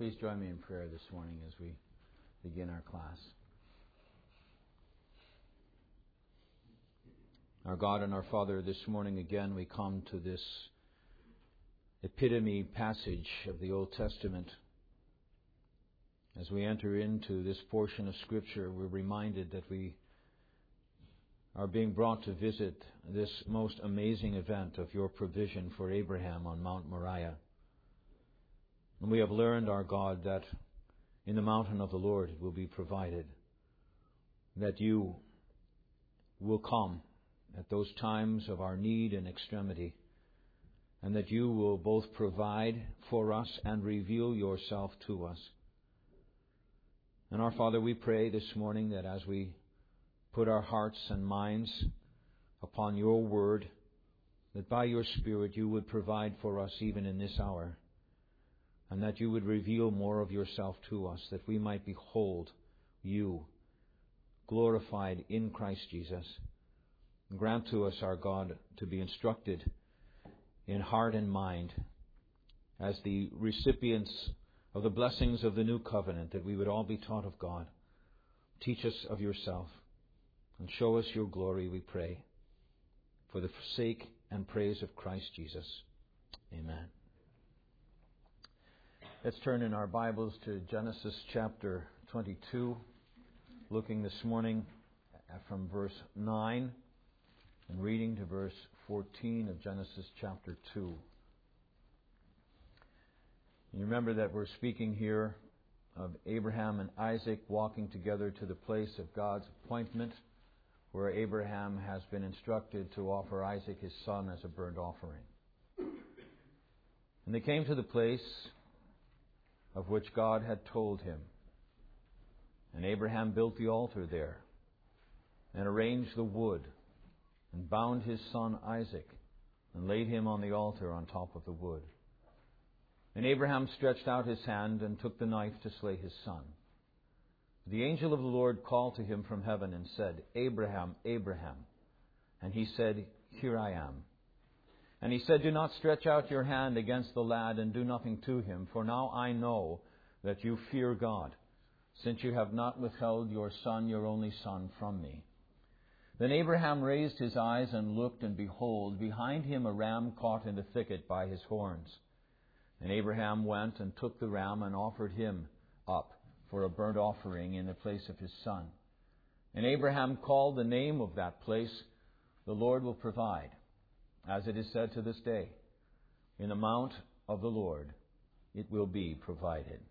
Please join me in prayer this morning as we begin our class. Our God and our Father, this morning again we come to this epitome passage of the Old Testament. As we enter into this portion of Scripture, we're reminded that we are being brought to visit this most amazing event of your provision for Abraham on Mount Moriah. And we have learned, our God, that in the mountain of the Lord it will be provided, that you will come at those times of our need and extremity, and that you will both provide for us and reveal yourself to us. And our Father, we pray this morning that as we put our hearts and minds upon your word, that by your Spirit you would provide for us even in this hour, and that you would reveal more of yourself to us, that we might behold you glorified in Christ Jesus. And grant to us, our God, to be instructed in heart and mind as the recipients of the blessings of the new covenant, that we would all be taught of God. Teach us of yourself and show us your glory, we pray, for the sake and praise of Christ Jesus. Amen. Let's turn in our Bibles to Genesis chapter 22, looking this morning from verse 9 and reading to verse 14 of Genesis chapter 2. You remember that we're speaking here of Abraham and Isaac walking together to the place of God's appointment, where Abraham has been instructed to offer Isaac his son as a burnt offering. And they came to the place of which God had told him. And Abraham built the altar there, and arranged the wood, and bound his son Isaac, and laid him on the altar on top of the wood. And Abraham stretched out his hand and took the knife to slay his son. The angel of the Lord called to him from heaven and said, Abraham, Abraham. And he said, Here I am. And he said, Do not stretch out your hand against the lad and do nothing to him, for now I know that you fear God, since you have not withheld your son, your only son, from me. Then Abraham raised his eyes and looked, and behold, behind him a ram caught in the thicket by his horns. And Abraham went and took the ram and offered him up for a burnt offering in the place of his son. And Abraham called the name of that place, The Lord will provide. As it is said to this day, in the mount of the Lord it will be provided.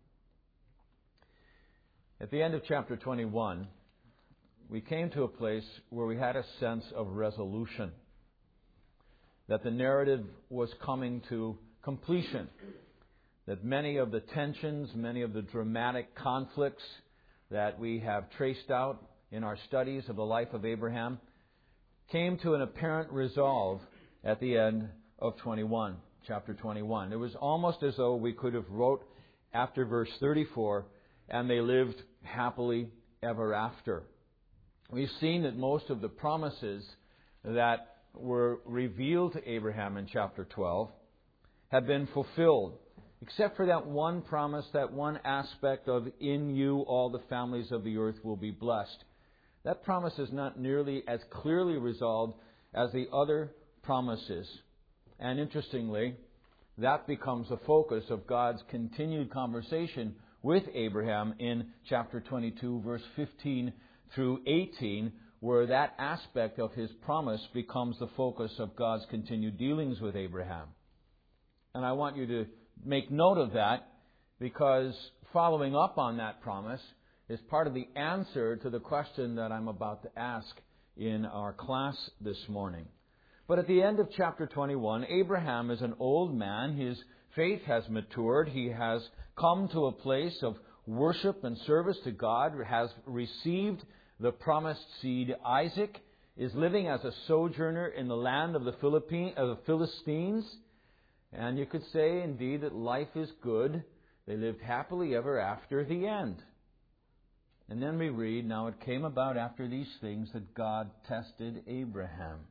At the end of chapter 21, we came to a place where we had a sense of resolution, that the narrative was coming to completion, that many of the tensions, many of the dramatic conflicts that we have traced out in our studies of the life of Abraham came to an apparent resolve at the end of chapter 21. It was almost as though we could have wrote after verse 34, and they lived happily ever after. We've seen that most of the promises that were revealed to Abraham in chapter 12 have been fulfilled, except for that one promise, that one aspect of in you all the families of the earth will be blessed. That promise is not nearly as clearly resolved as the other promises. And interestingly, that becomes the focus of God's continued conversation with Abraham in chapter 22, verse 15 through 18, where that aspect of his promise becomes the focus of God's continued dealings with Abraham. And I want you to make note of that, because following up on that promise is part of the answer to the question that I'm about to ask in our class this morning. But at the end of chapter 21, Abraham is an old man. His faith has matured. He has come to a place of worship and service to God, has received the promised seed. Isaac is living as a sojourner in the land of the Philistines. And you could say, indeed, that life is good. They lived happily ever after the end. And then we read, Now it came about after these things that God tested Abraham.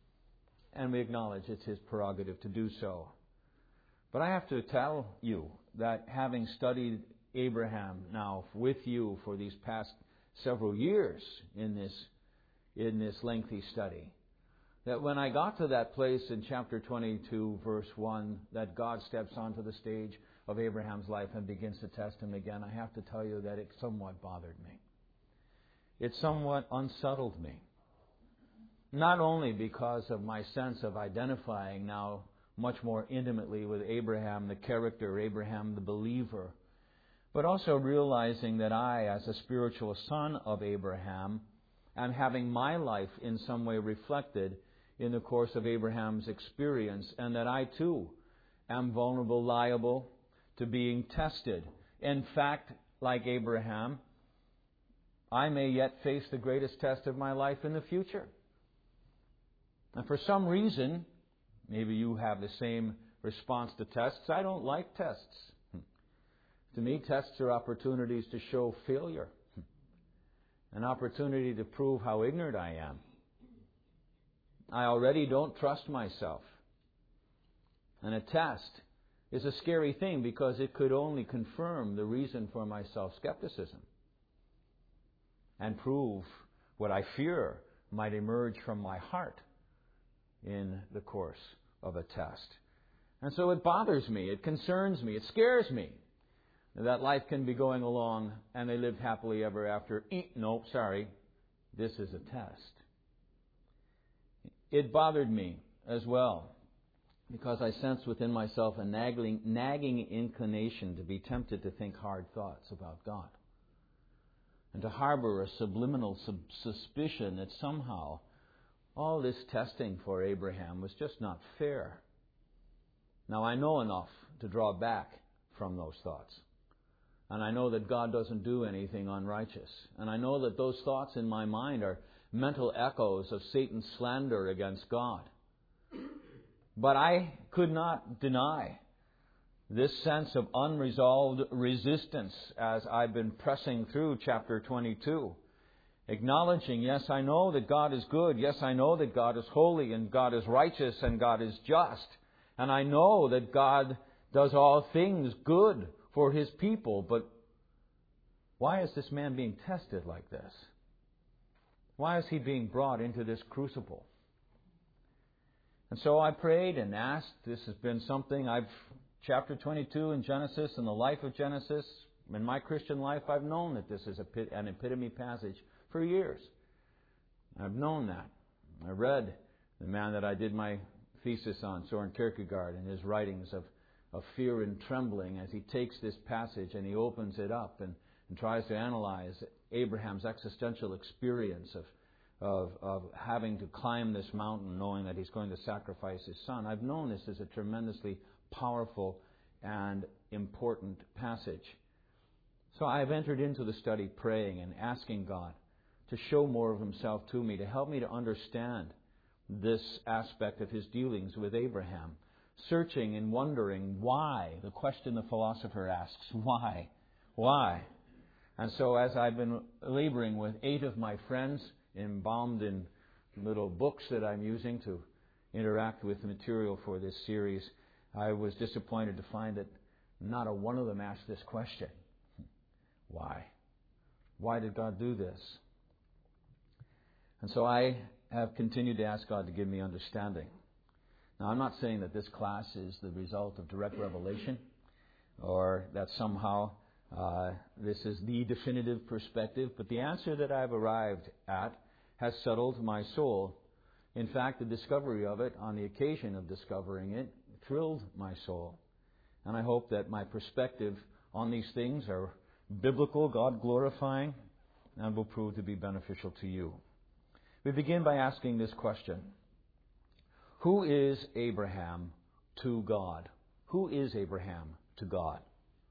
And we acknowledge it's his prerogative to do so. But I have to tell you that having studied Abraham now with you for these past several years in this lengthy study, that when I got to that place in chapter 22, verse 1, that God steps onto the stage of Abraham's life and begins to test him again, I have to tell you that it somewhat bothered me. It somewhat unsettled me. Not only because of my sense of identifying now much more intimately with Abraham, the character, Abraham, the believer, but also realizing that I, as a spiritual son of Abraham, am having my life in some way reflected in the course of Abraham's experience, and that I too am vulnerable, liable to being tested. In fact, like Abraham, I may yet face the greatest test of my life in the future. And for some reason, maybe you have the same response to tests, I don't like tests. To me, tests are opportunities to show failure, an opportunity to prove how ignorant I am. I already don't trust myself. And a test is a scary thing because it could only confirm the reason for my self-skepticism and prove what I fear might emerge from my heart in the course of a test. And so it bothers me, it concerns me, it scares me that life can be going along and they lived happily ever after. No, sorry, this is a test. It bothered me as well because I sensed within myself a nagging inclination to be tempted to think hard thoughts about God and to harbor a subliminal suspicion that somehow all this testing for Abraham was just not fair. Now, I know enough to draw back from those thoughts. And I know that God doesn't do anything unrighteous. And I know that those thoughts in my mind are mental echoes of Satan's slander against God. But I could not deny this sense of unresolved resistance as I've been pressing through chapter 22. Acknowledging, yes, I know that God is good. Yes, I know that God is holy and God is righteous and God is just. And I know that God does all things good for His people. But why is this man being tested like this? Why is he being brought into this crucible? And so I prayed and asked. This has been something chapter 22 in Genesis and the life of Genesis, in my Christian life, I've known that this is an epitome passage for years. I've known that. I read the man that I did my thesis on, Søren Kierkegaard, and his writings of fear and trembling as he takes this passage and he opens it up and tries to analyze Abraham's existential experience of having to climb this mountain knowing that he's going to sacrifice his son. I've known this as a tremendously powerful and important passage. So I've entered into the study praying and asking God to show more of Himself to me, to help me to understand this aspect of His dealings with Abraham. Searching and wondering why, the question the philosopher asks, why? Why? And so as I've been laboring with 8 of my friends, embalmed in little books that I'm using to interact with the material for this series, I was disappointed to find that not a one of them asked this question. Why? Why did God do this? And so I have continued to ask God to give me understanding. Now, I'm not saying that this class is the result of direct revelation or that somehow this is the definitive perspective, but the answer that I've arrived at has settled my soul. In fact, the discovery of it, on the occasion of discovering it, thrilled my soul. And I hope that my perspective on these things are biblical, God-glorifying, and will prove to be beneficial to you. We begin by asking this question. Who is Abraham to God? Who is Abraham to God?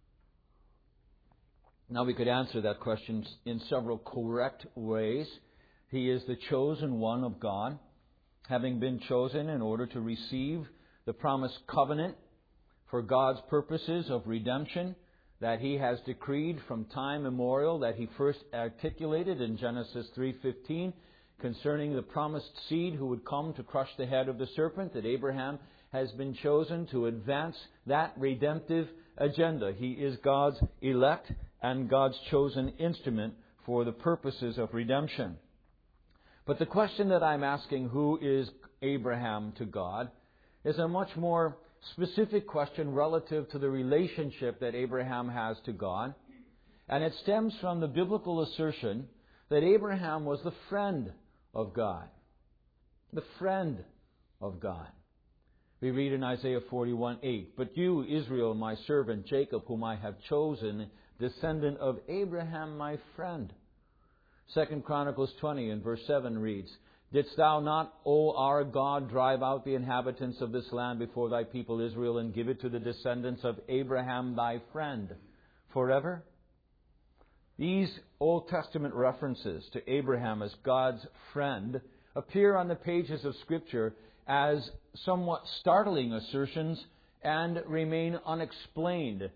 Now, we could answer that question in several correct ways. He is the chosen one of God, having been chosen in order to receive the promised covenant for God's purposes of redemption that He has decreed from time immemorial, that He first articulated in Genesis 3:15 concerning the promised seed who would come to crush the head of the serpent, that Abraham has been chosen to advance that redemptive agenda. He is God's elect and God's chosen instrument for the purposes of redemption. But the question that I'm asking, who is Abraham to God, is a much more specific question relative to the relationship that Abraham has to God. And it stems from the biblical assertion that Abraham was the friend of God. The friend of God. We read in Isaiah 41:8, "But you, Israel, my servant, Jacob, whom I have chosen, descendant of Abraham, my friend." 2 Chronicles 20 and verse 7 reads, "Didst thou not, O our God, drive out the inhabitants of this land before thy people Israel, and give it to the descendants of Abraham thy friend forever?" These Old Testament references to Abraham as God's friend appear on the pages of Scripture as somewhat startling assertions and remain unexplained,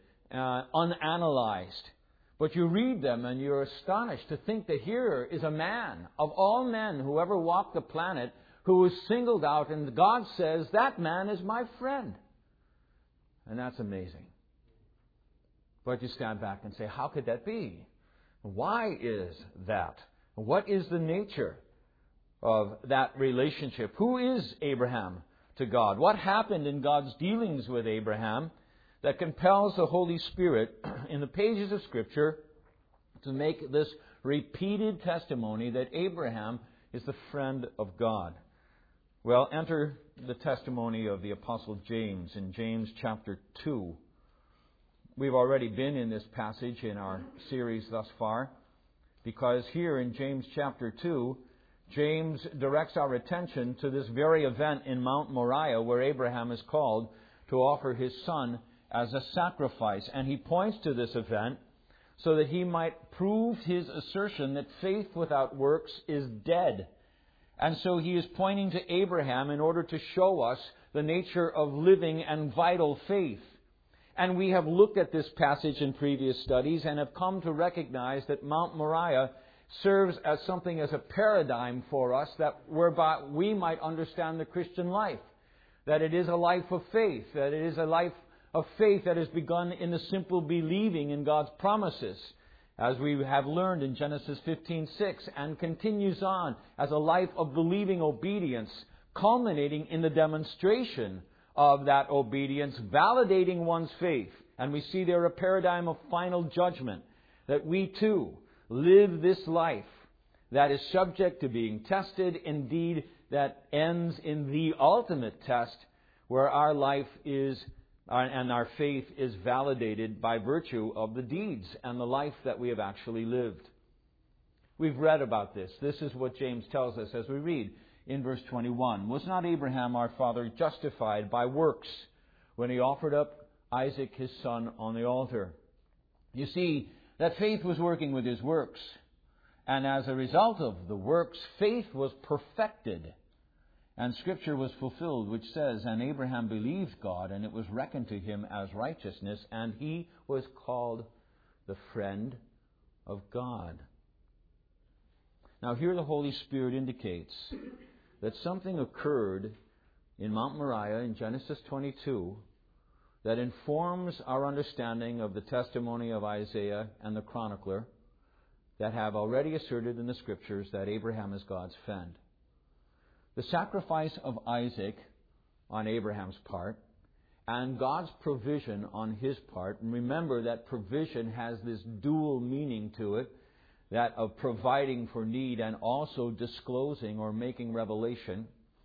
unanalyzed. But you read them and you're astonished to think that here is a man, of all men who ever walked the planet, who was singled out, and God says, that man is my friend. And that's amazing. But you stand back and say, how could that be? Why is that? What is the nature of that relationship? Who is Abraham to God? What happened in God's dealings with Abraham that compels the Holy Spirit in the pages of Scripture to make this repeated testimony that Abraham is the friend of God? Well, enter the testimony of the Apostle James in James chapter 2. We've already been in this passage in our series thus far, because here in James chapter 2, James directs our attention to this very event in Mount Moriah where Abraham is called to offer his son as a sacrifice. And he points to this event so that he might prove his assertion that faith without works is dead. And so he is pointing to Abraham in order to show us the nature of living and vital faith. And we have looked at this passage in previous studies and have come to recognize that Mount Moriah serves as something as a paradigm for us that whereby we might understand the Christian life. That it is a life of faith. That it is a life of faith that has begun in the simple believing in God's promises, as we have learned in Genesis 15:6, and continues on as a life of believing obedience, culminating in the demonstration of that obedience, validating one's faith. And we see there a paradigm of final judgment, that we too live this life that is subject to being tested, indeed that ends in the ultimate test, where our life is and our faith is validated by virtue of the deeds and the life that we have actually lived. We've read about this. This is what James tells us as we read in verse 21. "Was not Abraham our father justified by works when he offered up Isaac his son on the altar?" You see, that faith was working with his works. And as a result of the works, faith was perfected. And Scripture was fulfilled, which says, "And Abraham believed God, and it was reckoned to him as righteousness, and he was called the friend of God." Now here the Holy Spirit indicates that something occurred in Mount Moriah in Genesis 22 that informs our understanding of the testimony of Isaiah and the chronicler that have already asserted in the Scriptures that Abraham is God's friend. The sacrifice of Isaac on Abraham's part and God's provision on his part, and remember that provision has this dual meaning to it, that of providing for need and also disclosing or making revelation.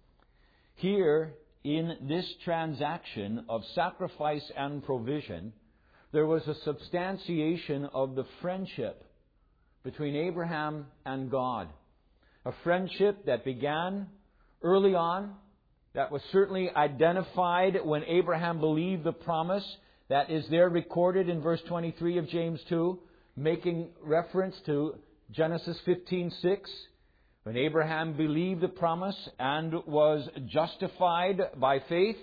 Here, in this transaction of sacrifice and provision, there was a substantiation of the friendship between Abraham and God. A friendship that began early on, that was certainly identified when Abraham believed the promise that is there recorded in verse 23 of James 2, making reference to Genesis 15:6, when Abraham believed the promise and was justified by faith.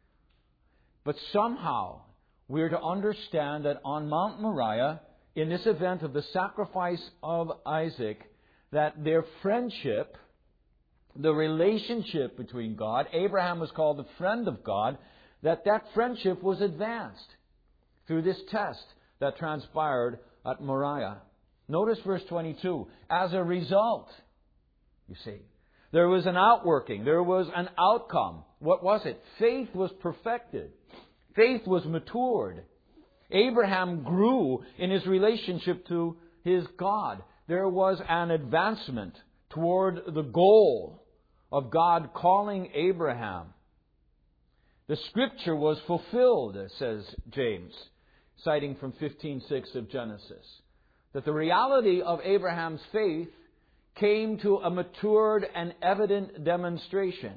But somehow we're to understand that on Mount Moriah, in this event of the sacrifice of Isaac, that their friendship the relationship between God, Abraham was called the friend of God, that friendship was advanced through this test that transpired at Moriah. Notice verse 22. As a result, you see, there was an outworking, there was an outcome. What was it? Faith was perfected. Faith was matured. Abraham grew in his relationship to his God. There was an advancement toward the goal of God calling Abraham. The Scripture was fulfilled, says James, citing from 15:6 of Genesis, that the reality of Abraham's faith came to a matured and evident demonstration.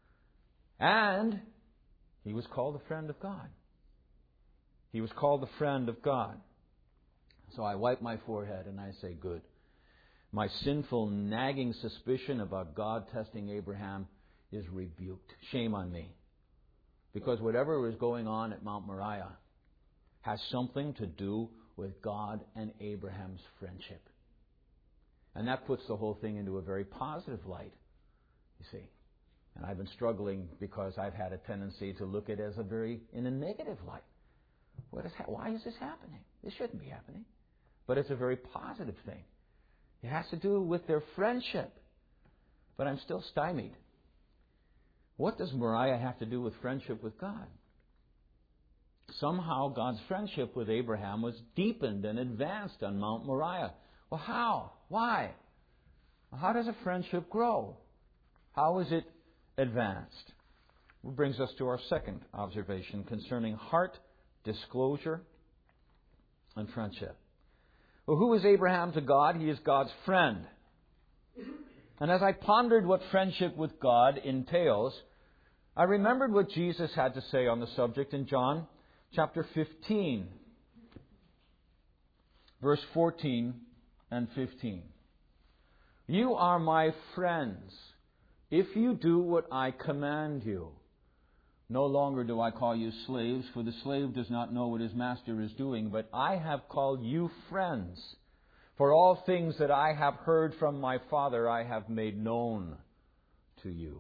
And he was called a friend of God. He was called the friend of God. So I wipe my forehead and I say, good. My sinful, nagging suspicion about God testing Abraham is rebuked. Shame on me. Because whatever is going on at Mount Moriah has something to do with God and Abraham's friendship. And that puts the whole thing into a very positive light, you see. And I've been struggling because I've had a tendency to look at it as in a negative light. Why is this happening? This shouldn't be happening. But it's a very positive thing. It has to do with their friendship. But I'm still stymied. What does Moriah have to do with friendship with God? Somehow God's friendship with Abraham was deepened and advanced on Mount Moriah. Well, how? Why? How does a friendship grow? How is it advanced? Which brings us to our second observation concerning heart disclosure and friendship. Well, who is Abraham to God? He is God's friend. And as I pondered what friendship with God entails, I remembered what Jesus had to say on the subject in John chapter 15, verse 14 and 15. You are my friends if you do what I command you. No longer do I call you slaves, for the slave does not know what his master is doing, but I have called you friends. For all things that I have heard from my Father I have made known to you.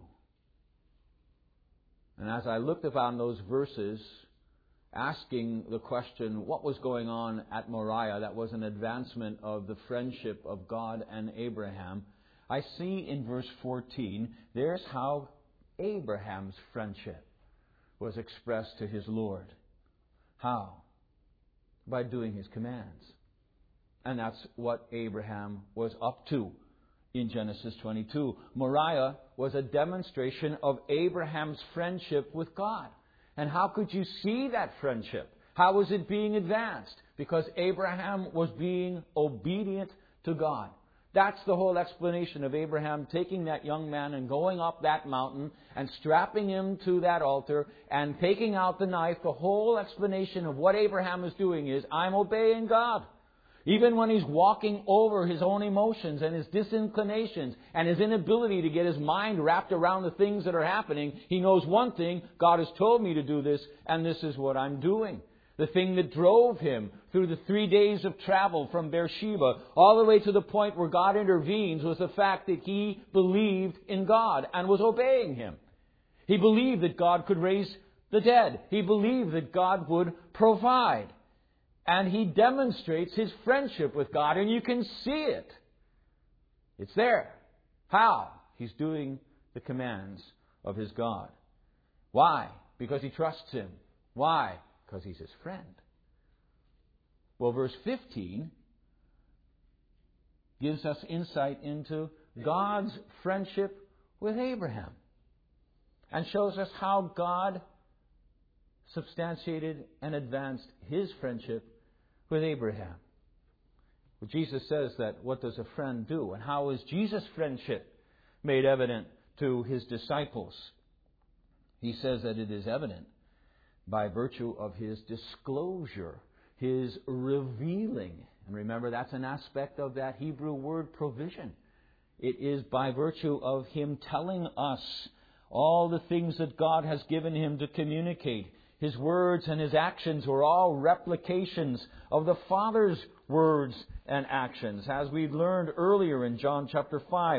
And as I looked upon those verses, asking the question, what was going on at Moriah that was an advancement of the friendship of God and Abraham, I see in verse 14, there's how Abraham's friendship was expressed to his Lord. How? By doing His commands. And that's what Abraham was up to in Genesis 22. Moriah was a demonstration of Abraham's friendship with God. And how could you see that friendship? How was it being advanced? Because Abraham was being obedient to God. That's the whole explanation of Abraham taking that young man and going up that mountain and strapping him to that altar and taking out the knife. The whole explanation of what Abraham is doing is, I'm obeying God. Even when he's walking over his own emotions and his disinclinations and his inability to get his mind wrapped around the things that are happening, he knows one thing: God has told me to do this, and this is what I'm doing. The thing that drove him through the 3 days of travel from Beersheba all the way to the point where God intervenes was the fact that he believed in God and was obeying Him. He believed that God could raise the dead. He believed that God would provide. And he demonstrates his friendship with God, and you can see it. It's there. How? He's doing the commands of his God. Why? Because he trusts Him. Why? Because he's his friend. Well, verse 15 gives us insight into God's friendship with Abraham and shows us how God substantiated and advanced His friendship with Abraham. Well, Jesus says that what does a friend do? And how is Jesus' friendship made evident to His disciples? He says that it is evident by virtue of His disclosure, His revealing. And remember, that's an aspect of that Hebrew word provision. It is by virtue of Him telling us all the things that God has given Him to communicate. His words and His actions were all replications of the Father's words and actions. As we learned earlier in John chapter 5,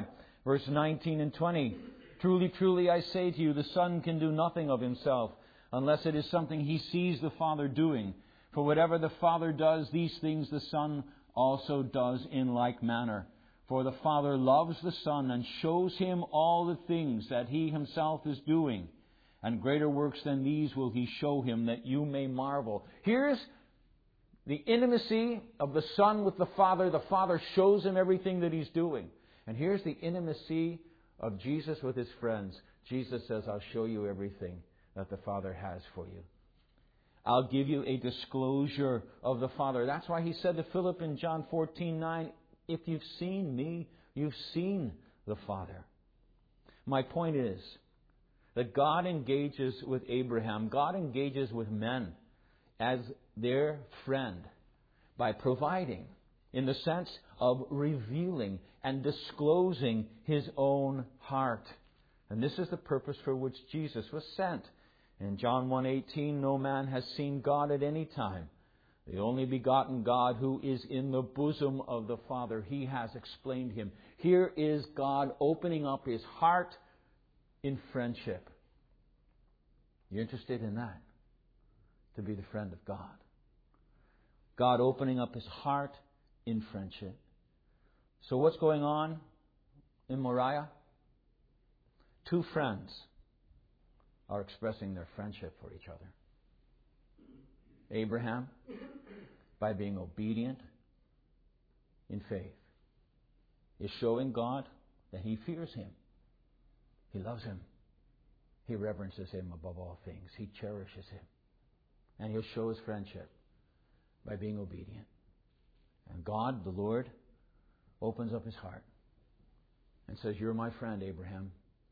Verse 19 and 20. Truly, truly, I say to you, the Son can do nothing of himself unless it is something he sees the Father doing. For whatever the Father does, these things the Son also does in like manner. For the Father loves the Son and shows him all the things that he himself is doing. And greater works than these will he show him, that you may marvel. Here's the intimacy of the Son with the Father. The Father shows him everything that he's doing. And here's the intimacy of Jesus with his friends. Jesus says, I'll show you everything that the Father has for you. I'll give you a disclosure of the Father. That's why he said to Philip in John 14:9, if you've seen me, you've seen the Father. My point is that God engages with Abraham, God engages with men as their friend by providing, in the sense of revealing and disclosing his own heart. And this is the purpose for which Jesus was sent. In John 1:18, no man has seen God at any time. The only begotten God who is in the bosom of the Father, he has explained him. Here is God opening up his heart in friendship. You interested in that? To be the friend of God. God opening up his heart in friendship. So what's going on in Moriah? Two friends are expressing their friendship for each other. Abraham, by being obedient in faith, is showing God that he fears him. He loves him. He reverences him above all things. He cherishes him. And he'll show his friendship by being obedient. And God, the Lord, opens up his heart and says, you're my friend, Abraham.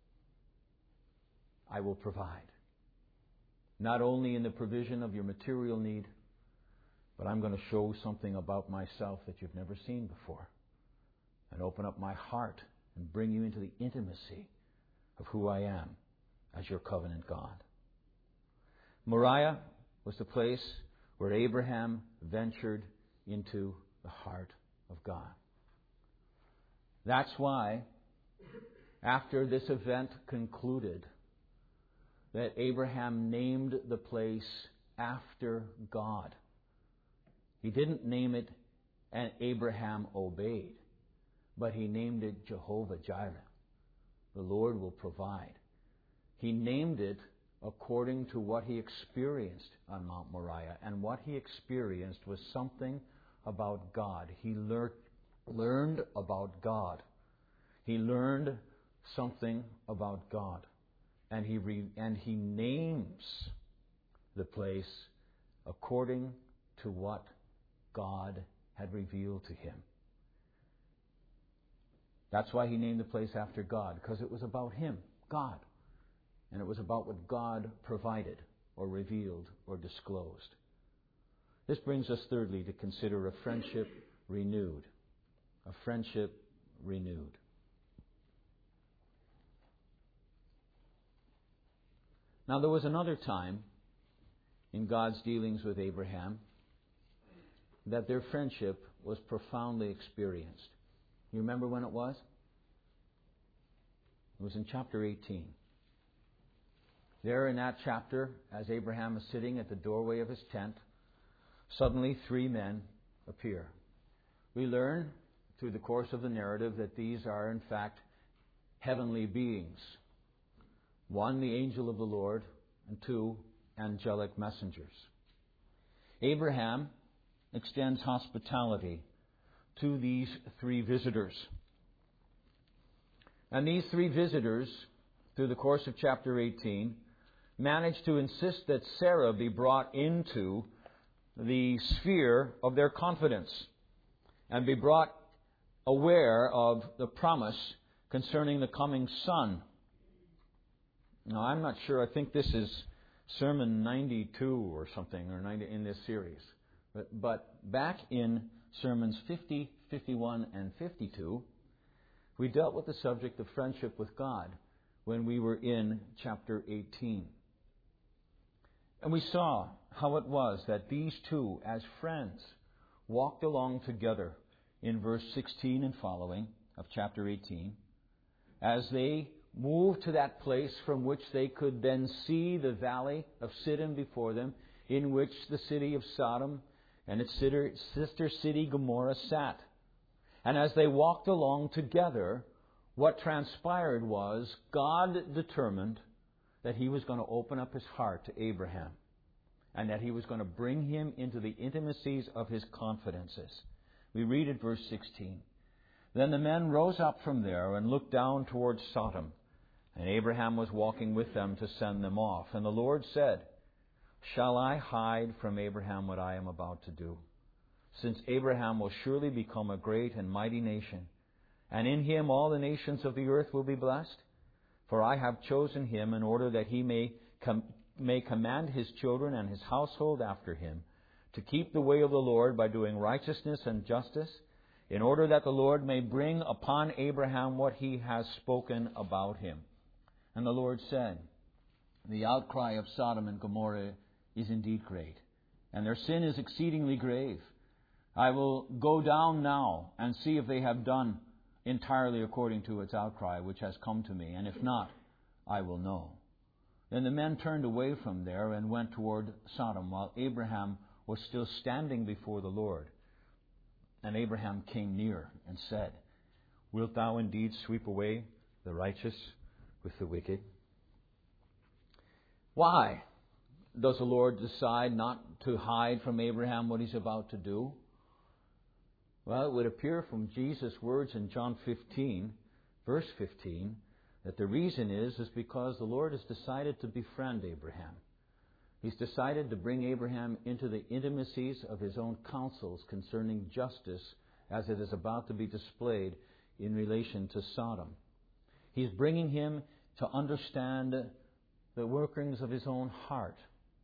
I will provide. Not only in the provision of your material need, but I'm going to show something about myself that you've never seen before. And open up my heart and bring you into the intimacy of who I am as your covenant God. Moriah was the place where Abraham ventured into the heart of God. That's why, after this event concluded, that Abraham named the place after God. He didn't name it and Abraham obeyed, but he named it Jehovah Jireh. The Lord will provide. He named it according to what he experienced on Mount Moriah. And what he experienced was something about God. He learned about God. He learned something about God. And he names the place according to what God had revealed to him. That's why he named the place after God, because it was about him, God. And it was about what God provided or revealed or disclosed. This brings us thirdly to consider a friendship renewed. A friendship renewed. Now there was another time in God's dealings with Abraham that their friendship was profoundly experienced. You remember when it was? It was in chapter 18. There in that chapter, as Abraham is sitting at the doorway of his tent, suddenly 3 men appear. We learn through the course of the narrative that these are in fact heavenly beings. 1, the angel of the Lord, and 2, angelic messengers. Abraham extends hospitality to these 3 visitors. And these 3 visitors, through the course of chapter 18, managed to insist that Sarah be brought into the sphere of their confidence and be brought aware of the promise concerning the coming son. Now, I'm not sure. I think this is sermon 92 or something, or 90 in this series. But back in sermons 50, 51, and 52, we dealt with the subject of friendship with God when we were in chapter 18. And we saw how it was that these 2, as friends, walked along together in verse 16 and following of chapter 18. as they moved to that place from which they could then see the valley of Siddim before them, in which the city of Sodom and its sister city Gomorrah sat. And as they walked along together, what transpired was God determined that He was going to open up His heart to Abraham, and that He was going to bring him into the intimacies of His confidences. We read at verse 16. Then the men rose up from there and looked down towards Sodom, and Abraham was walking with them to send them off. And the Lord said, Shall I hide from Abraham what I am about to do? Since Abraham will surely become a great and mighty nation, and in him all the nations of the earth will be blessed. For I have chosen him in order that he may command his children and his household after him to keep the way of the Lord by doing righteousness and justice, in order that the Lord may bring upon Abraham what He has spoken about him. And the Lord said, The outcry of Sodom and Gomorrah is indeed great, and their sin is exceedingly grave. I will go down now and see if they have done entirely according to its outcry which has come to me, and if not, I will know. Then the men turned away from there and went toward Sodom, while Abraham was still standing before the Lord. And Abraham came near and said, Wilt thou indeed sweep away the righteous with the wicked? Why does the Lord decide not to hide from Abraham what He's about to do? Well, it would appear from Jesus' words in John 15, verse 15, that the reason is because the Lord has decided to befriend Abraham. He's decided to bring Abraham into the intimacies of His own counsels concerning justice as it is about to be displayed in relation to Sodom. He's bringing him to understand the workings of his own heart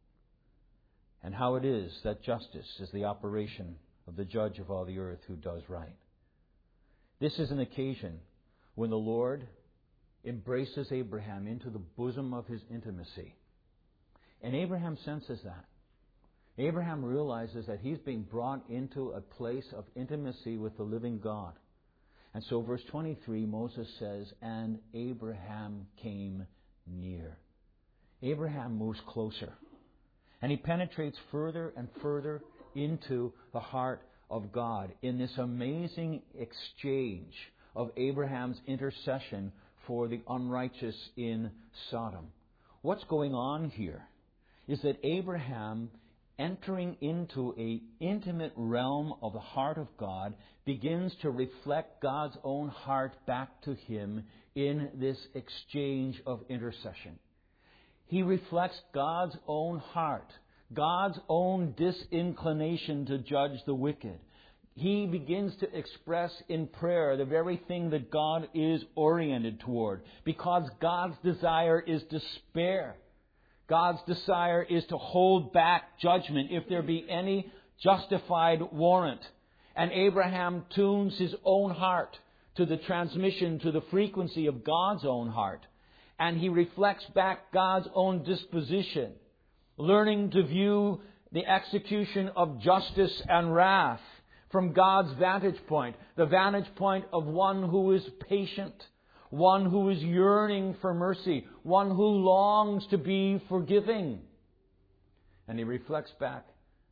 and how it is that justice is the operation of the judge of all the earth who does right. This is an occasion when the Lord embraces Abraham into the bosom of His intimacy. And Abraham senses that. Abraham realizes that he's being brought into a place of intimacy with the living God. And so verse 23, Moses says, And Abraham came near. Abraham moves closer. And he penetrates further and further into the heart of God in this amazing exchange of Abraham's intercession for the unrighteous in Sodom. What's going on here is that Abraham, entering into an intimate realm of the heart of God, begins to reflect God's own heart back to him in this exchange of intercession. He reflects God's own heart, God's own disinclination to judge the wicked. He begins to express in prayer the very thing that God is oriented toward, because God's desire is to spare. God's desire is to hold back judgment if there be any justified warrant. And Abraham tunes his own heart to the transmission, to the frequency of God's own heart. And he reflects back God's own disposition, learning to view the execution of justice and wrath from God's vantage point, the vantage point of one who is patient, one who is yearning for mercy, one who longs to be forgiving. And he reflects back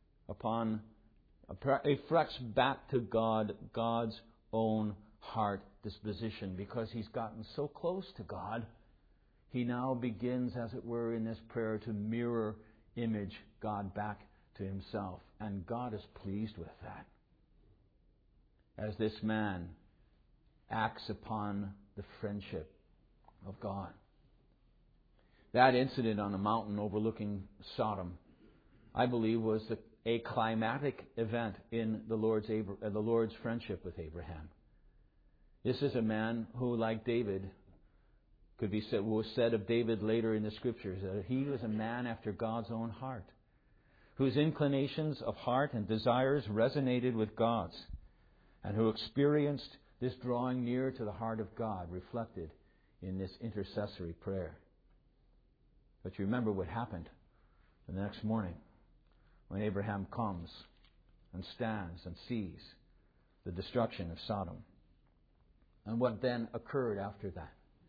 to God, God's own heart disposition. Because he's gotten so close to God, he now begins, as it were, in this prayer to mirror image God back to himself. And God is pleased with that. As this man acts upon the friendship of God. That incident on the mountain overlooking Sodom, I believe, was a climatic event in the Lord's friendship with Abraham. This is a man who, like David, was said of David later in the Scriptures, that he was a man after God's own heart, whose inclinations of heart and desires resonated with God's, and who experienced this drawing near to the heart of God reflected in this intercessory prayer. But you remember what happened the next morning when Abraham comes and stands and sees the destruction of Sodom. And what then occurred after that?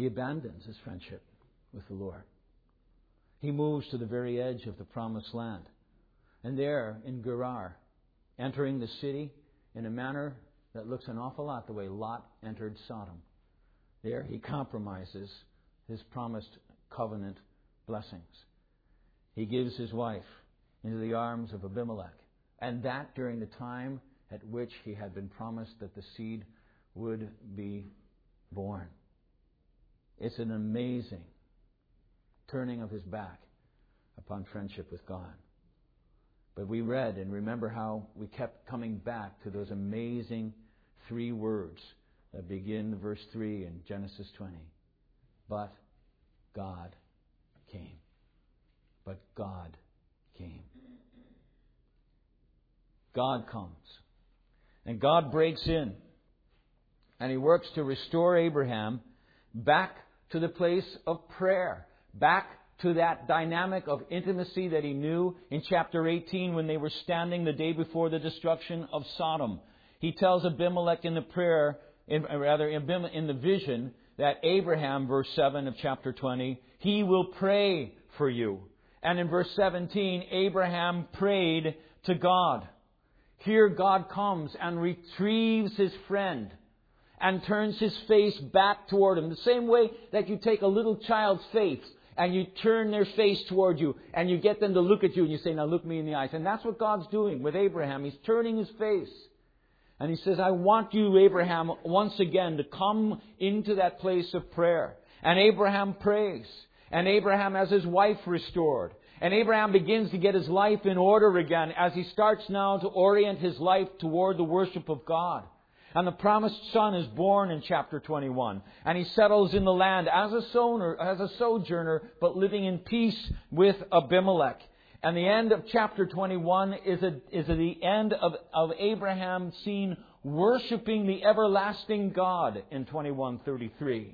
he abandons his friendship with the Lord. He moves to the very edge of the promised land. And there in Gerar, entering the city in a manner that looks an awful lot the way Lot entered Sodom. There he compromises his promised covenant blessings. He gives his wife into the arms of Abimelech. And that during the time at which he had been promised that the seed would be born. It's an amazing turning of his back upon friendship with God. But we read and remember how we kept coming back to those amazing 3 words that begin verse 3 in Genesis 20. But God came. But God came. God comes. And God breaks in. And He works to restore Abraham back to the place of prayer. Back to that dynamic of intimacy that he knew in chapter 18 when they were standing the day before the destruction of Sodom. He tells Abimelech in the prayer, in the vision, that Abraham, verse 7 of chapter 20, he will pray for you. And in verse 17, Abraham prayed to God. Here God comes and retrieves his friend and turns his face back toward him. The same way that you take a little child's face and you turn their face toward you and you get them to look at you and you say, now look me in the eyes. And that's what God's doing with Abraham. He's turning his face. And He says, I want you, Abraham, once again to come into that place of prayer. And Abraham prays. And Abraham has his wife restored. And Abraham begins to get his life in order again as he starts now to orient his life toward the worship of God. And the promised son is born in chapter 21. And he settles in the land as a sojourner, but living in peace with Abimelech. And the end of chapter 21 is the end of Abraham seen worshiping the everlasting God in 21:33.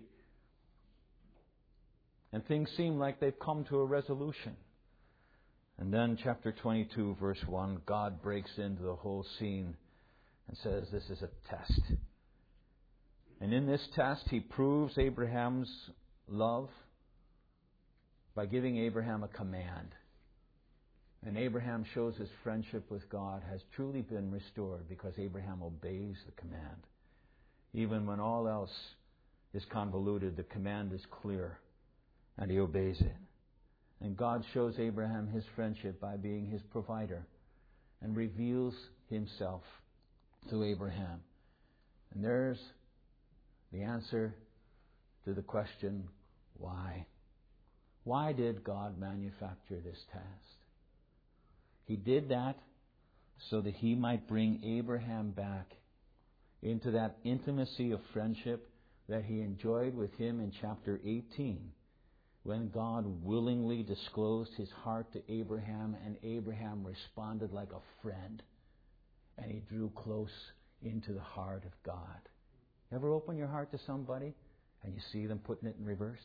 And things seem like they've come to a resolution. And then chapter 22, verse 1, God breaks into the whole scene and says this is a test. And in this test, He proves Abraham's love by giving Abraham a command. And Abraham shows his friendship with God has truly been restored because Abraham obeys the command. Even when all else is convoluted, the command is clear and he obeys it. And God shows Abraham His friendship by being his provider and reveals Himself to Abraham. And there's the answer to the question, why? Why did God manufacture this test? He did that so that He might bring Abraham back into that intimacy of friendship that he enjoyed with Him in chapter 18, when God willingly disclosed His heart to Abraham, and Abraham responded like a friend, and he drew close into the heart of God. You ever open your heart to somebody and you see them putting it in reverse?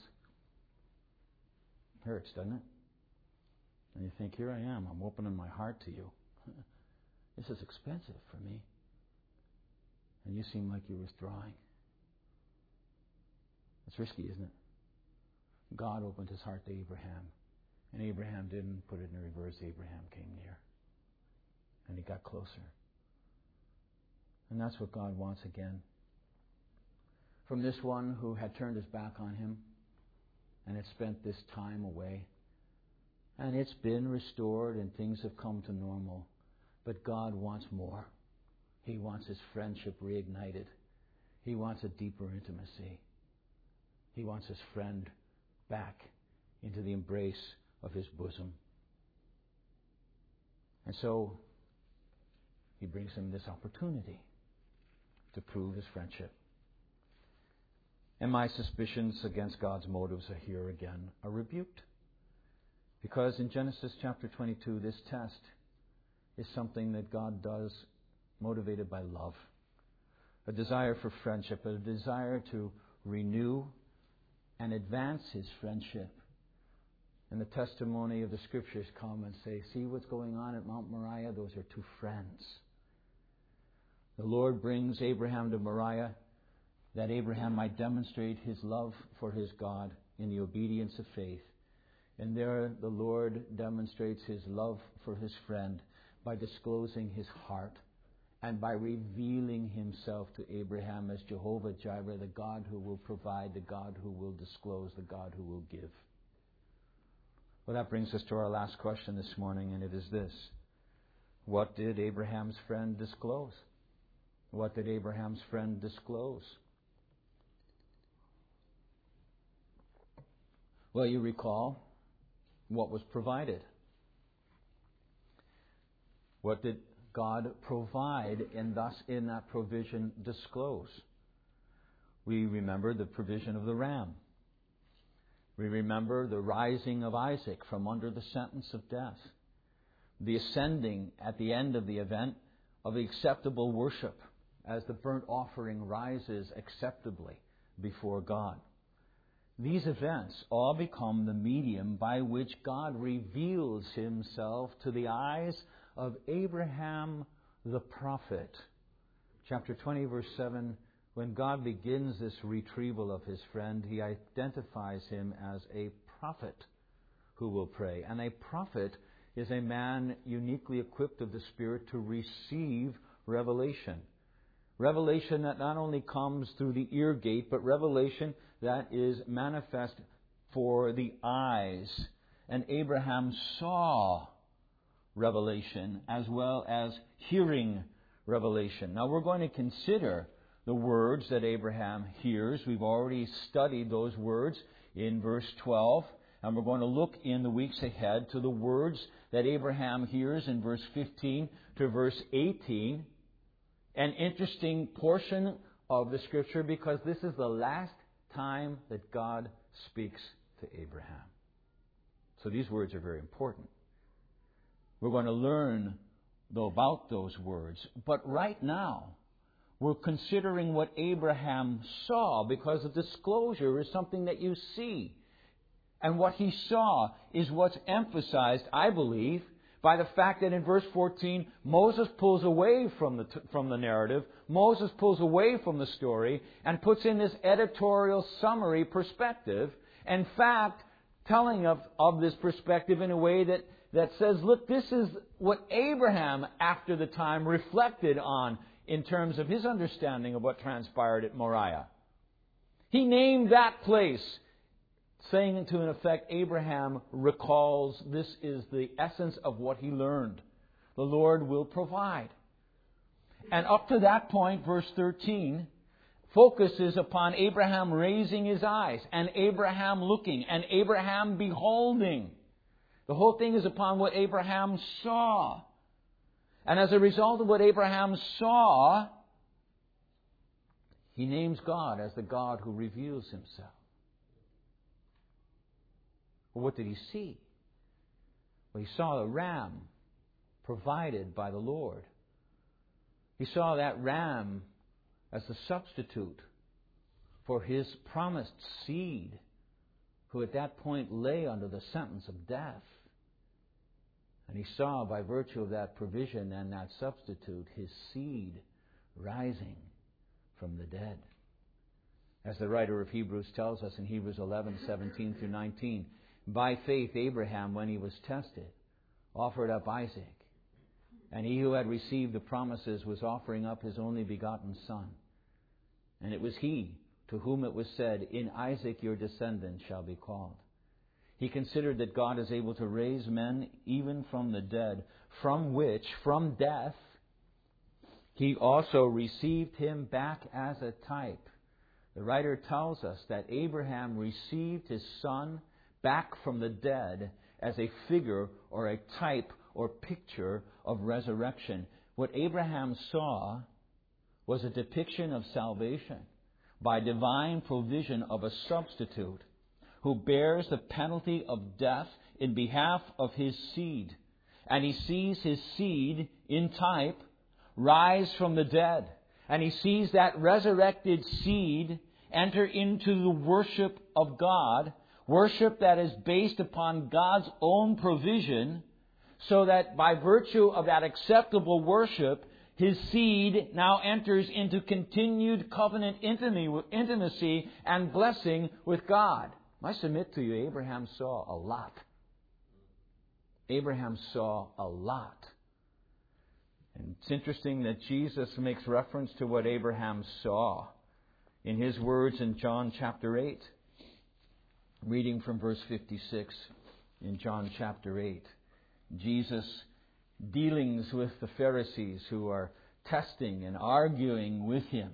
It hurts, doesn't it? And you think, here I am, I'm opening my heart to you. This is expensive for me. And you seem like you're withdrawing. It's risky, isn't it? God opened His heart to Abraham. And Abraham didn't put it in reverse. Abraham came near. And he got closer. And that's what God wants again. From this one who had turned his back on Him and had spent this time away. And it's been restored and things have come to normal. But God wants more. He wants His friendship reignited. He wants a deeper intimacy. He wants His friend back into the embrace of His bosom. And so He brings him this opportunity to prove his friendship. And my suspicions against God's motives are here again are rebuked. Because in Genesis chapter 22, this test is something that God does motivated by love. A desire for friendship, a desire to renew and advance His friendship. And the testimony of the Scriptures come and say, see what's going on at Mount Moriah? Those are two friends. The Lord brings Abraham to Moriah that Abraham might demonstrate his love for his God in the obedience of faith. And there the Lord demonstrates his love for his friend by disclosing his heart and by revealing himself to Abraham as Jehovah Jireh, the God who will provide, the God who will disclose, the God who will give. Well, that brings us to our last question this morning, and it is this. What did Abraham's friend disclose? What did Abraham's friend disclose? Well, you recall what was provided. What did God provide and thus in that provision disclose? We remember the provision of the ram. We remember the rising of Isaac from under the sentence of death. The ascending at the end of the event of acceptable worship as the burnt offering rises acceptably before God. These events all become the medium by which God reveals himself to the eyes of Abraham the prophet. Chapter 20, verse 7, when God begins this retrieval of his friend, he identifies him as a prophet who will pray. And a prophet is a man uniquely equipped of the Spirit to receive revelation. Revelation that not only comes through the ear gate, but revelation that is manifest for the eyes. And Abraham saw revelation as well as hearing revelation. Now we're going to consider the words that Abraham hears. We've already studied those words in verse 12. And we're going to look in the weeks ahead to the words that Abraham hears in verse 15 to verse 18. An interesting portion of the Scripture because this is the last time that God speaks to Abraham. So these words are very important. We're going to learn, though, about those words. But right now, we're considering what Abraham saw because the disclosure is something that you see. And what he saw is what's emphasized, I believe, by the fact that in verse 14, Moses pulls away from the narrative, Moses pulls away from the story, and puts in this editorial summary perspective. In fact, telling of this perspective in a way that says, look, this is what Abraham, after the time, reflected on in terms of his understanding of what transpired at Moriah. He named that place, saying to, in effect, Abraham recalls this is the essence of what he learned. The Lord will provide. And up to that point, verse 13, focuses upon Abraham raising his eyes, and Abraham looking, and Abraham beholding. The whole thing is upon what Abraham saw. And as a result of what Abraham saw, he names God as the God who reveals himself. Well, what did he see? Well, he saw a ram provided by the Lord. He saw that ram as the substitute for his promised seed, who at that point lay under the sentence of death. And he saw, by virtue of that provision and that substitute, his seed rising from the dead. As the writer of Hebrews tells us in Hebrews 11:17 through 19, by faith Abraham, when he was tested, offered up Isaac. And he who had received the promises was offering up his only begotten son. And it was he to whom it was said, in Isaac your descendant shall be called. He considered that God is able to raise men even from the dead, from which, from death, he also received him back as a type. The writer tells us that Abraham received his son back from the dead as a figure or a type or picture of resurrection. What Abraham saw was a depiction of salvation by divine provision of a substitute who bears the penalty of death in behalf of his seed. And he sees his seed in type rise from the dead. And he sees that resurrected seed enter into the worship of God, worship that is based upon God's own provision, so that by virtue of that acceptable worship, his seed now enters into continued covenant intimacy and blessing with God. I submit to you, Abraham saw a lot. Abraham saw a lot. And it's interesting that Jesus makes reference to what Abraham saw in his words in John chapter 8. Reading from verse 56 in John chapter 8. Jesus' dealings with the Pharisees who are testing and arguing with him.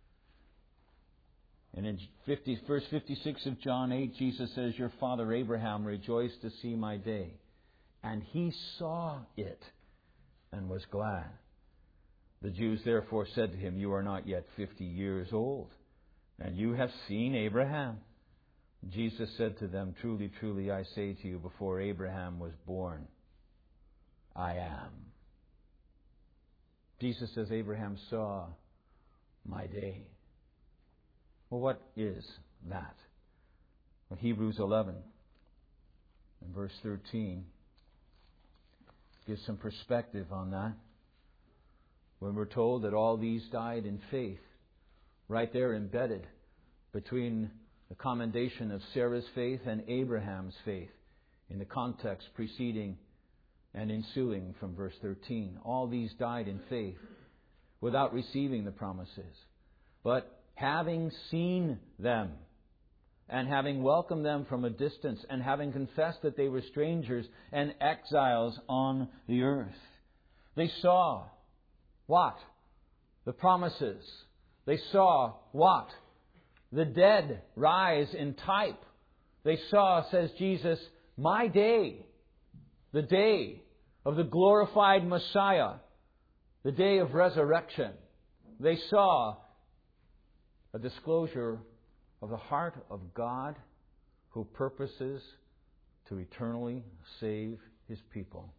And in verse 56 of John 8, Jesus says, "Your father Abraham rejoiced to see my day, and he saw it and was glad." The Jews therefore said to him, "You are not yet 50 years old, and you have seen Abraham." Jesus said to them, "Truly, truly, I say to you, before Abraham was born, I am." Jesus says, Abraham saw my day. Well, what is that? Well, Hebrews 11 and verse 13 gives some perspective on that. When we're told that all these died in faith, right there embedded between the commendation of Sarah's faith and Abraham's faith in the context preceding and ensuing from verse 13. All these died in faith without receiving the promises, but having seen them and having welcomed them from a distance and having confessed that they were strangers and exiles on the earth. They saw what? The promises. They saw what? The dead rise in type. They saw, says Jesus, my day, the day of the glorified Messiah, the day of resurrection. They saw a disclosure of the heart of God who purposes to eternally save His people.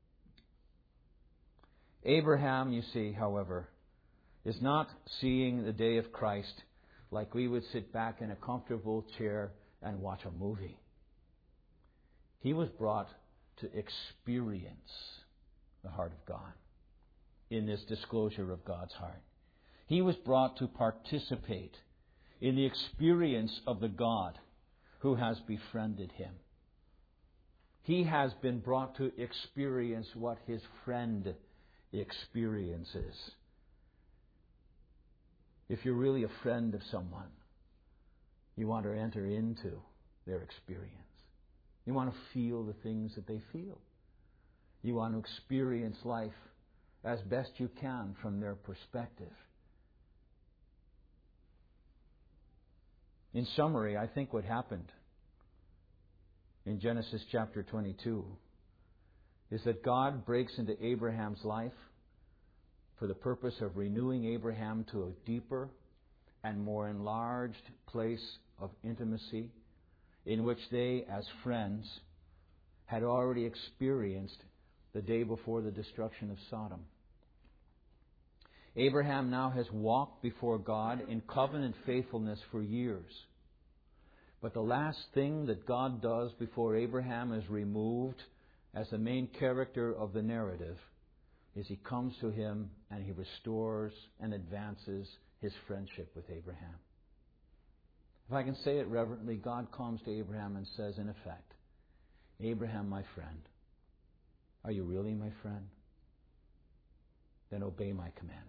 Abraham, you see, however, is not seeing the day of Christ like we would sit back in a comfortable chair and watch a movie. He was brought to experience the heart of God in this disclosure of God's heart. He was brought to participate in the experience of the God who has befriended him. He has been brought to experience what his friend experiences. If you're really a friend of someone, you want to enter into their experience. You want to feel the things that they feel. You want to experience life as best you can from their perspective. In summary, I think what happened in Genesis chapter 22 is that God breaks into Abraham's life for the purpose of renewing Abraham to a deeper and more enlarged place of intimacy in which they, as friends, had already experienced the day before the destruction of Sodom. Abraham now has walked before God in covenant faithfulness for years. But the last thing that God does before Abraham is removed as the main character of the narrative is He comes to him and He restores and advances His friendship with Abraham. If I can say it reverently, God comes to Abraham and says, in effect, Abraham, my friend, are you really my friend? Then obey my commandment.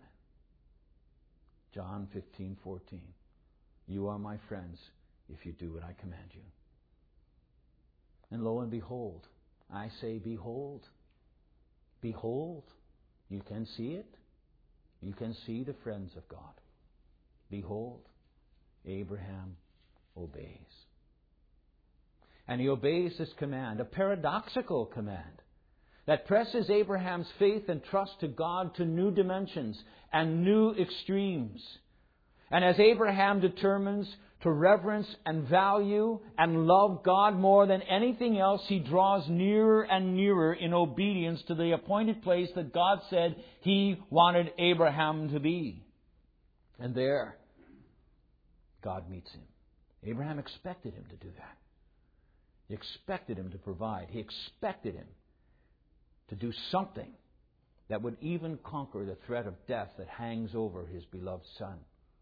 John 15:14. You are my friends if you do what I command you. And lo and behold, I say, behold. Behold. You can see it. You can see the friends of God. Behold, Abraham obeys. And he obeys this command, a paradoxical command, that presses Abraham's faith and trust to God to new dimensions and new extremes. And as Abraham determines to reverence and value and love God more than anything else, he draws nearer and nearer in obedience to the appointed place that God said He wanted Abraham to be. And there, God meets him. Abraham expected Him to do that. He expected Him to provide. He expected Him to do something that would even conquer the threat of death that hangs over his beloved Son.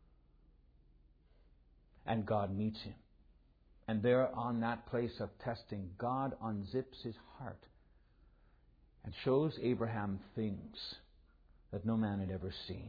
And God meets him. And there on that place of testing, God unzips his heart and shows Abraham things that no man had ever seen.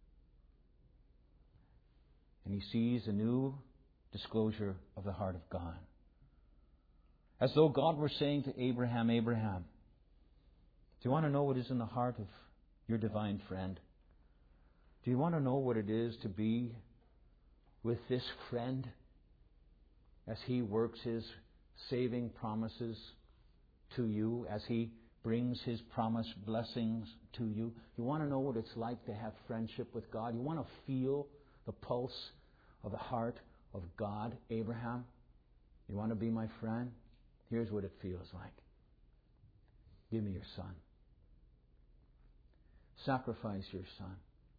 And he sees a new disclosure of the heart of God. As though God were saying to Abraham, Abraham, do you want to know what is in the heart of your divine friend? Do you want to know what it is to be with this friend as he works his saving promises to you, as he brings his promised blessings to you? You want to know what it's like to have friendship with God? You want to feel the pulse of the heart of God, Abraham? You want to be my friend? Here's what it feels like. Give me your son. Sacrifice your son.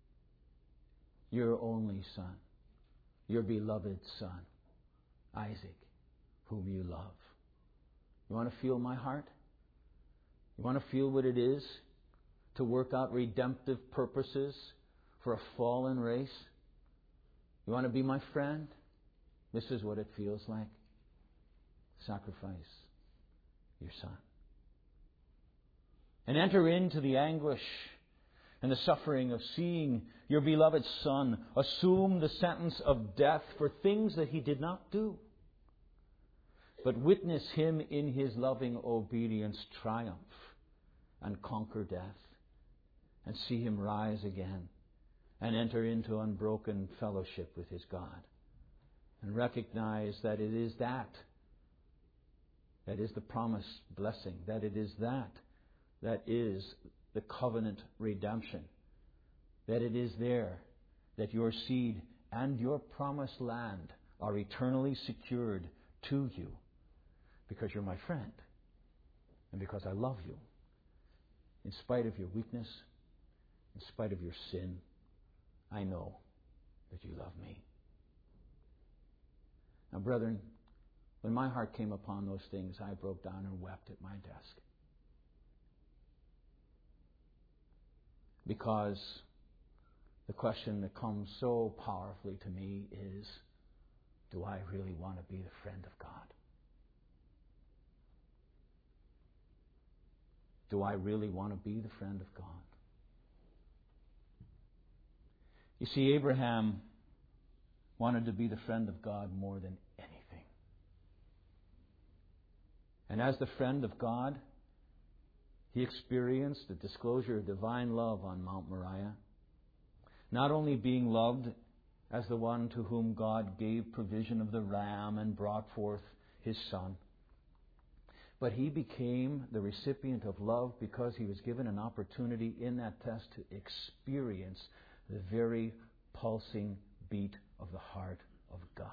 Your only son. Your beloved son, Isaac, whom you love. You want to feel my heart? You want to feel what it is to work out redemptive purposes for a fallen race? You want to be my friend? This is what it feels like. Sacrifice your son. And enter into the anguish and the suffering of seeing your beloved Son assume the sentence of death for things that he did not do. But witness him in his loving obedience triumph and conquer death, and see him rise again and enter into unbroken fellowship with his God. And recognize that it is that is the promised blessing, that it is that is the covenant redemption, that it is there that your seed and your promised land are eternally secured to you because you're my friend and because I love you. In spite of your weakness, in spite of your sin, I know that you love me. Now, brethren, when my heart came upon those things, I broke down and wept at my desk. Because the question that comes so powerfully to me is, do I really want to be the friend of God? Do I really want to be the friend of God? You see, Abraham wanted to be the friend of God more than anything. And as the friend of God, he experienced the disclosure of divine love on Mount Moriah. Not only being loved as the one to whom God gave provision of the ram and brought forth his son, but he became the recipient of love because he was given an opportunity in that test to experience the very pulsing beat of the heart of God.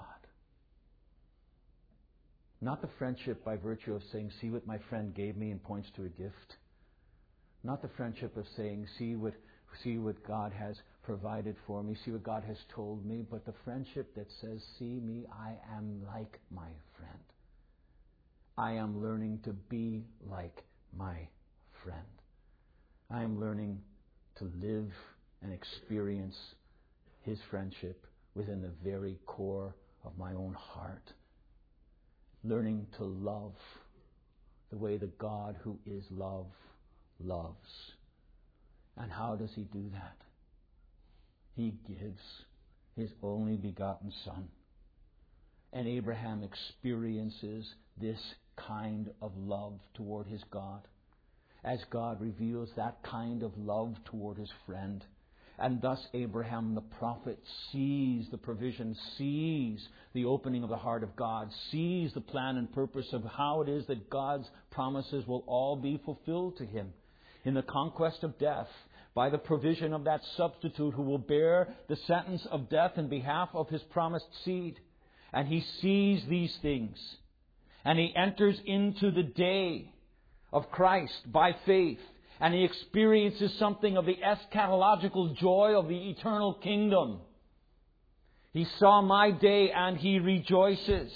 Not the friendship by virtue of saying, see what my friend gave me and points to a gift. Not the friendship of saying, see what God has provided for me, see what God has told me, but the friendship that says, see me, I am like my friend. I am learning to be like my friend. I am learning to live and experience his friendship within the very core of my own heart. Learning to love the way the God who is love loves. And how does he do that? He gives his only begotten Son. And Abraham experiences this kind of love toward his God, as God reveals that kind of love toward his friend. And thus Abraham the prophet sees the provision, sees the opening of the heart of God, sees the plan and purpose of how it is that God's promises will all be fulfilled to him in the conquest of death by the provision of that substitute who will bear the sentence of death in behalf of his promised seed. And he sees these things. And he enters into the day of Christ by faith. And he experiences something of the eschatological joy of the eternal kingdom. He saw my day and he rejoices.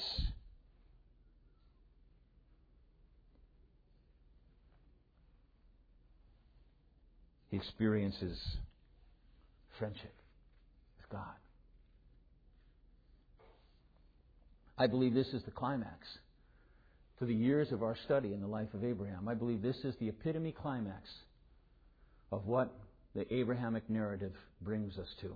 he experiences friendship with God. I believe this is the climax to the years of our study in the life of Abraham. I believe this is the epitome climax of what the Abrahamic narrative brings us to.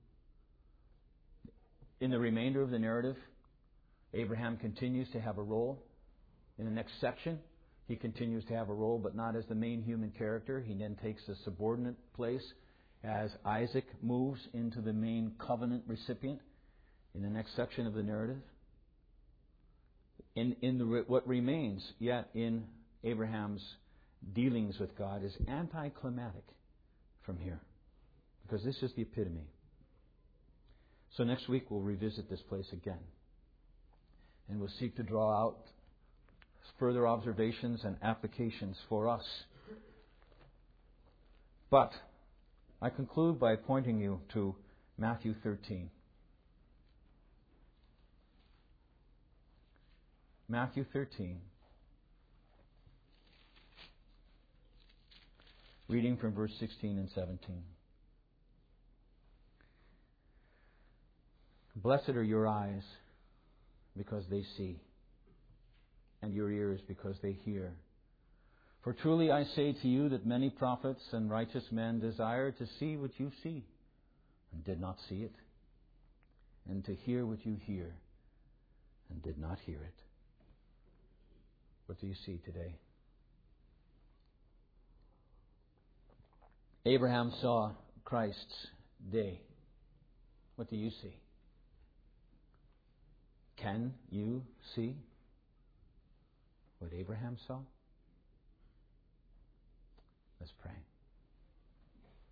In the remainder of the narrative, Abraham continues to have a role. In the next section, he continues to have a role, but not as the main human character. He then takes a subordinate place as Isaac moves into the main covenant recipient in the next section of the narrative. What remains yet in Abraham's dealings with God is anticlimactic from here, because this is the epitome. So next week we'll revisit this place again, and we'll seek to draw out further observations and applications for us. But I conclude by pointing you to Matthew 13. Matthew 13, reading from verse 16 and 17. Blessed are your eyes because they see, and your ears because they hear. For truly I say to you that many prophets and righteous men desired to see what you see, and did not see it, and to hear what you hear, and did not hear it. What do you see today? Abraham saw Christ's day. What do you see? Can you see what Abraham saw? Let's pray.